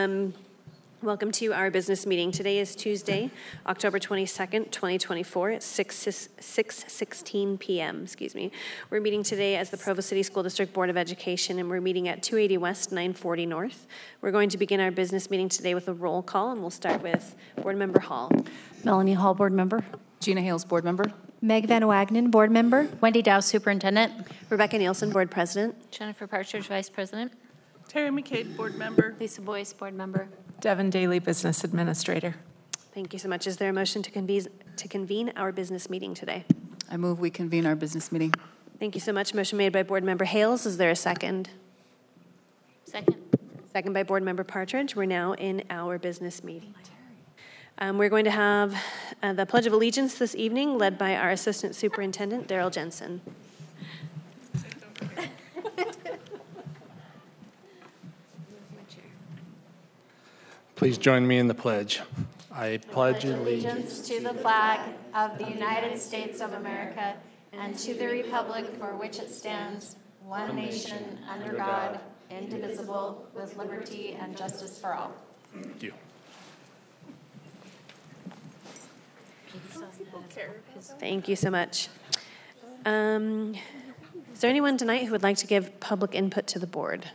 Welcome to our business meeting. Today is Tuesday, October 22nd, 2024 at 6:16 p.m. We're meeting today as the Provo City School District Board of Education, and we're meeting at 280 West, 940 North. We're going to begin our business meeting today with a roll call, and we'll start with Board Member Hall. Melanie Hall, Board Member. Gina Hales, Board Member. Meg Van Wagenen, Board Member. Wendy Dow, Superintendent. Rebecca Nielsen, Board President. Jennifer Partridge, Vice President. Terry McCabe, Board Member. Lisa Boyce, Board Member. Devin Daly, Business Administrator. Thank you so much. Is there a motion to convene our business meeting today? I move we convene our business meeting. Thank you so much. Motion made by Board Member Hales. Is there a second? Second. Second by Board Member Partridge. We're now in our business meeting. We're going to have the Pledge of Allegiance this evening, led by our Assistant Superintendent, Daryl Jensen. Please join me in the pledge. I pledge allegiance To the flag of the United States of America and to the republic for which it stands, one nation, under God, indivisible, with liberty and justice for all. Thank you. Thank you so much. Is there anyone tonight who would like to give public input to the board?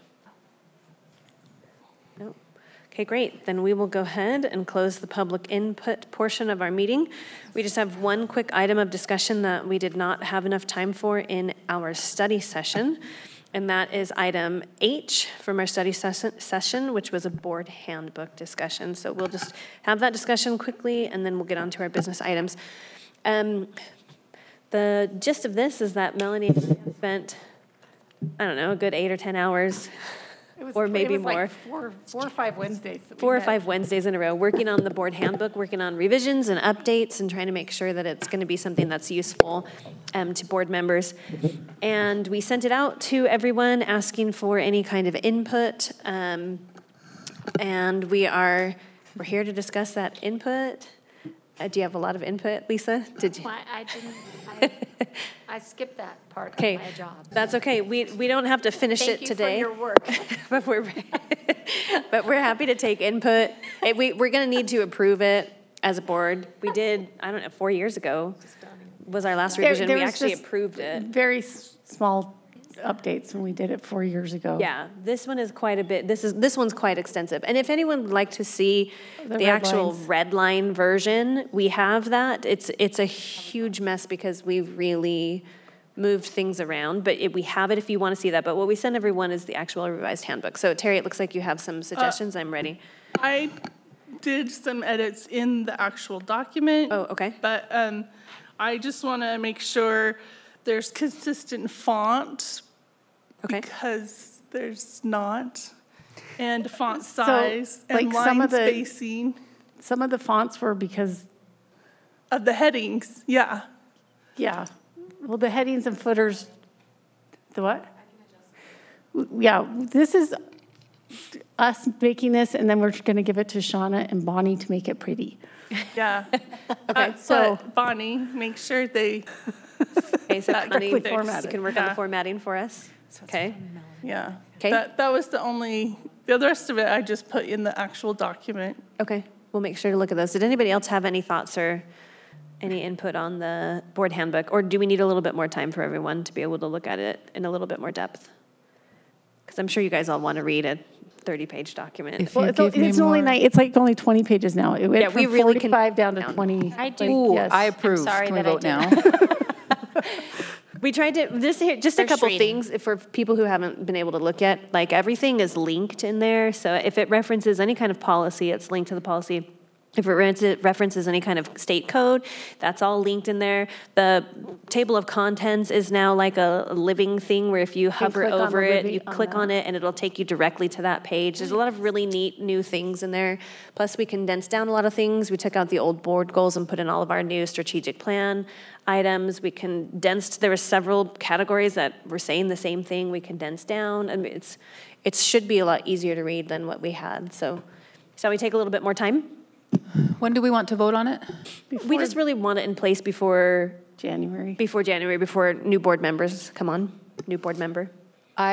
No? Okay, great. Then we will go ahead and close the public input portion of our meeting. We just have one quick item of discussion that we did not have enough time for in our study session, and that is item H from our study session, which was a board handbook discussion. So we'll just have that discussion quickly, and then we'll get on to our business items. The gist of this is that Melanie and I have spent, I don't know, a good 8 or 10 hours or maybe more. Like four or five Wednesdays. 4 or 5 Wednesdays in a row, working on the board handbook, working on revisions and updates, and trying to make sure that it's going to be something that's useful to board members. And we sent it out to everyone asking for any kind of input. And we're here to discuss that input. Do you have a lot of input, Lisa? Did you? I didn't. I skipped that part of Okay, my job. that's okay. We don't have to finish Thank it today. you for your work. but we're happy to take input. We're going to need to approve it as a board. We did, I don't know, 4 years ago was our last revision. There we was actually just approved it. Very small updates when we did it 4 years ago. Yeah, this one is quite a bit. This one's quite extensive. And if anyone would like to see the actual red line version, we have that. It's a huge mess because we really moved things around, but we have it if you want to see that. But what we send everyone is the actual revised handbook. So Terry, it looks like you have some suggestions. I'm ready. I did some edits in the actual document. Oh, okay. But I just want to make sure there's consistent font. Okay. Because there's not. And font size and like line spacing. Some of the fonts were because, Of the headings, yeah. yeah. Well, the headings and footers, the what? Yeah, this is us making this, and then we're going to give it to Shauna and Bonnie to make it pretty. Yeah. Okay, so Bonnie, make sure they. Okay, so Connie, you formatted. can work on the formatting for us. Okay. Yeah. Okay. That was the rest of it I just put in the actual document. Okay, we'll make sure to look at those. Did anybody else have any thoughts or any input on the board handbook? Or do we need a little bit more time for everyone to be able to look at it in a little bit more depth? Because I'm sure you guys all want to read a 30-page document. Well, it's like only 20 pages now. It went from 45 down to 20. I do. Ooh, Yes. I approve. I'm sorry Can we that I vote did. now? We tried to, just a First couple reading. things for people who haven't been able to look at, like everything is linked in there. So if it references any kind of policy, it's linked to the policy. If it references any kind of state code, that's all linked in there. The table of contents is now like a living thing where if you hover over it, you click on it and it'll take you directly to that page. There's a lot of really neat new things in there. Plus we condensed down a lot of things. We took out the old board goals and put in all of our new strategic plan items. We condensed, there were several categories that were saying the same thing. We condensed down. I mean, it should be a lot easier to read than what we had. So shall we take a little bit more time? When do we want to vote on it? We just really want it in place before January. Before new board members come on, new board member. I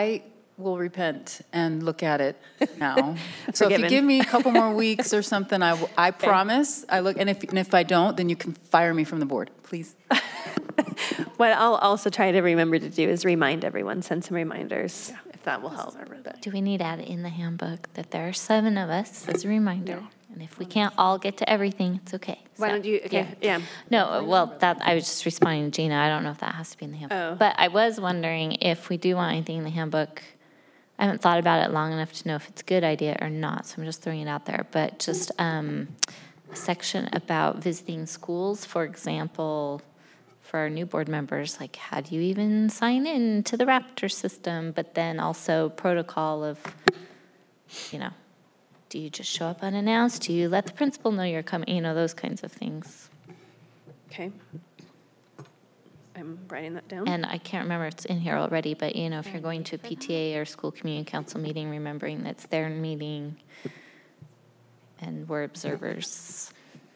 will repent and look at it now. So if you Forgiven. give me a couple more weeks or something, I promise, and if I don't, then you can fire me from the board, please. What I'll also try to remember to do is remind everyone, send some reminders, if that will help. But- Do we need to add in the handbook that there are 7 of us as a reminder? And if we can't all get to everything, it's okay. Why So, don't you, okay, yeah. No, well, I was just responding to Gina. I don't know if that has to be in the handbook. Oh. But I was wondering if we do want anything in the handbook. I haven't thought about it long enough to know if it's a good idea or not, so I'm just throwing it out there. But just a section about visiting schools, for example, for our new board members, like how do you even sign in to the Raptor system? But then also protocol of, do you just show up unannounced? Do you let the principal know you're coming? Those kinds of things. Okay. I'm writing that down. And I can't remember if it's in here already, but if you're going to a PTA or school community council meeting, remembering that's their meeting and we're observers.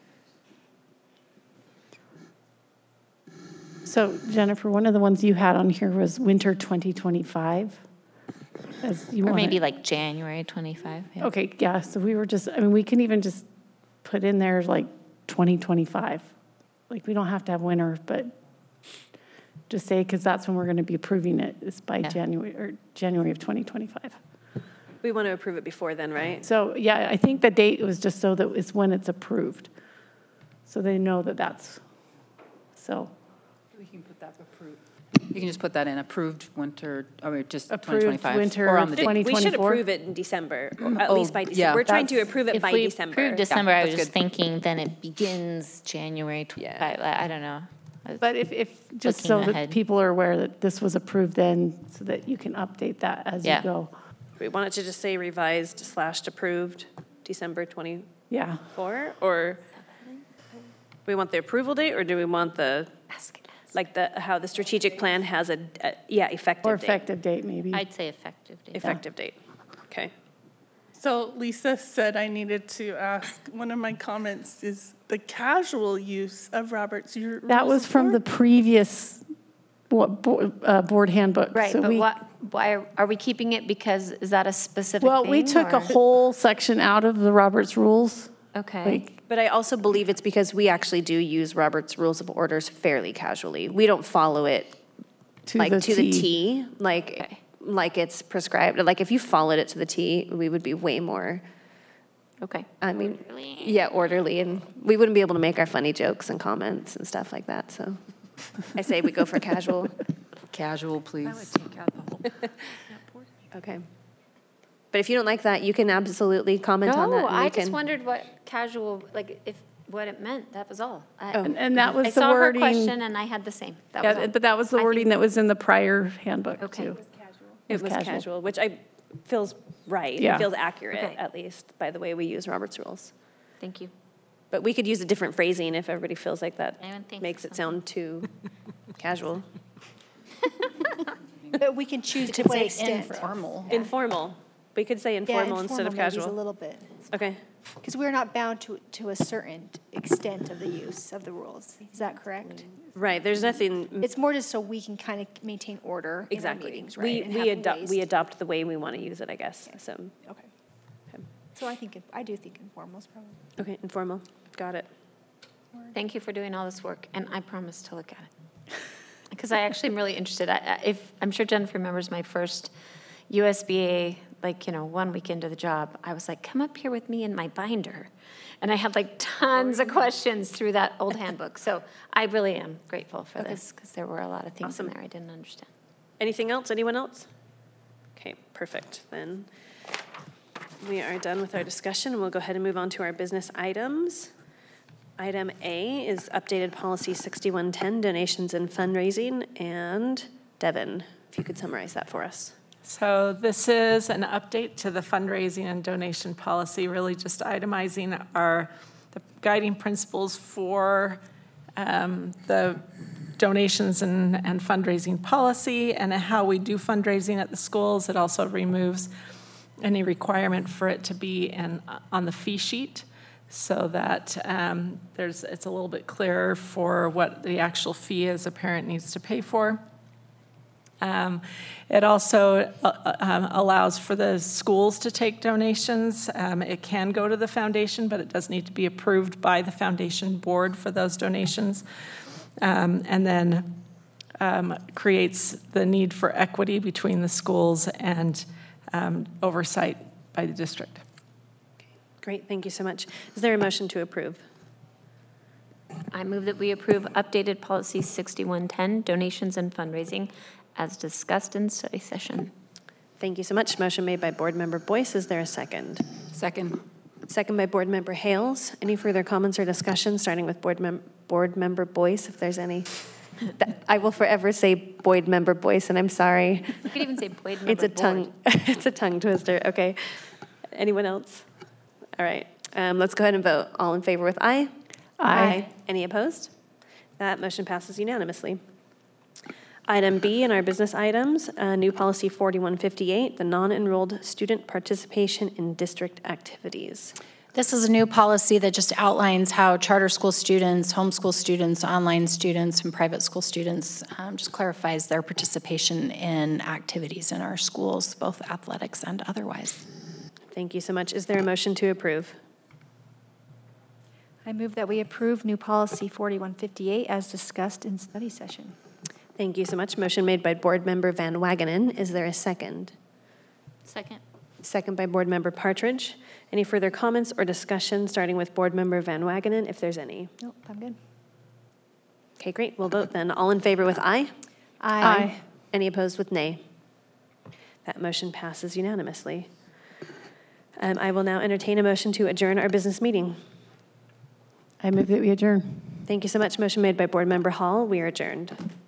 So Jennifer, one of the ones you had on here was winter 2025. Or maybe like January 25. Yeah. Okay, yeah, so we were we can even just put in there like 2025. Like, we don't have to have winter, but just say, because that's when we're going to be approving it, is by Yeah. January of 2025. We want to approve it before then, right? So, yeah, I think the date was just so that it's when it's approved. So they know that that's, so. We can put that approved. You can just put that in, approved winter, or just Approved 2025. winter Or on the date. 2024. We should approve it in December, or at Oh, least by December. yeah. We're trying to That's- approve it If by we December. approve December, I was that's just good. thinking then it begins January 25. I don't know. But if just so Looking that ahead. people are aware that this was approved then, so that you can update that as you Yeah. go. We want it to just say revised/approved December 24, Yeah. or we want the approval date, or do we want the, like how the strategic plan has effective Or date? effective date, maybe. I'd say effective date. Effective date, okay. So Lisa said I needed to ask, one of my comments is the casual use of Robert's rules That was of from the order. previous board handbook. Right, So but we- why are we keeping it? Because is that a specific Well, thing? we took a or- whole section out of the Roberts rules. Okay. Like, But I also believe it's because we actually do use Robert's Rules of Orders fairly casually. We don't follow it to like the to the T. T, like it's prescribed. Like if you followed it to the T, we would be way more, Okay. I mean, Orderly. yeah, orderly, and we wouldn't be able to make our funny jokes and comments and stuff like that, so I say we go for casual. Casual, please. Okay. But if you don't like that, you can absolutely comment on that. No, and I we just can- wondered what casual, what it meant. That was all. And that was I the saw her wording. question and I had the same. That was Yeah, all. but that was the I think- wording that was in the prior handbook, Okay. too. It was casual, which feels right. Yeah. It feels accurate, Okay. at least, by the way we use Robert's Rules. Thank you. But we could use a different phrasing if everybody feels like that Anyone think makes of it sound too casual. But we can choose to say informal. Informal. We could say informal instead of maybe is a casual. little bit, Okay. because we're not bound to a certain extent of the use of the rules. Is that correct? Right, there's nothing, It's more just so we can kind of maintain order in our exactly. meetings, right? and We have ways we to- adopt the way we want to use it, I guess, so. Okay. So I do think informal is probably. Okay, informal, got it. Thank you for doing all this work, and I promise to look at it. Because I actually am really interested. I'm sure Jennifer remembers my first USBA, 1 week into the job, I was like, come up here with me in my binder. And I had tons of questions through that old handbook. So I really am grateful for this, because there were a lot of things in Awesome. there I didn't understand. Anything else, anyone else? Okay, perfect, then we are done with our discussion. We'll go ahead and move on to our business items. Item A is updated policy 6110, donations and fundraising, and Devin, if you could summarize that for us. So this is an update to the fundraising and donation policy, really just itemizing the guiding principles for the donations and fundraising policy and how we do fundraising at the schools. It also removes any requirement for it to be on the fee sheet, so that it's a little bit clearer for what the actual fee is a parent needs to pay for. It also allows for the schools to take donations. It can go to the foundation, but it does need to be approved by the foundation board for those donations. And then creates the need for equity between the schools and oversight by the district. Great, thank you so much. Is there a motion to approve? I move that we approve updated policy 6110, donations and fundraising, as discussed in study session. Thank you so much. Motion made by Board Member Boyce. Is there a second? Second. Second by Board Member Hales. Any further comments or discussion, starting with Board Member Boyce, if there's any? I will forever say Board Member Boyce, and I'm sorry. You could even say Boyd member It's a board. tongue. It's a tongue twister. Okay. Anyone else? All right. Let's go ahead and vote. All in favor with aye? Aye. Any opposed? That motion passes unanimously. Item B in our business items, new policy 4158, the non-enrolled student participation in district activities. This is a new policy that just outlines how charter school students, homeschool students, online students, and private school students just clarifies their participation in activities in our schools, both athletics and otherwise. Thank you so much. Is there a motion to approve? I move that we approve new policy 4158 as discussed in study session. Thank you so much. Motion made by Board Member Van Wagenen. Is there a second? Second. Second by Board Member Partridge. Any further comments or discussion, starting with Board Member Van Wagenen, if there's any? Nope, I'm good. Okay, great. We'll vote then. All in favor with aye? Aye. Any opposed with nay? That motion passes unanimously. I will now entertain a motion to adjourn our business meeting. I move that we adjourn. Thank you so much. Motion made by Board Member Hall. We are adjourned.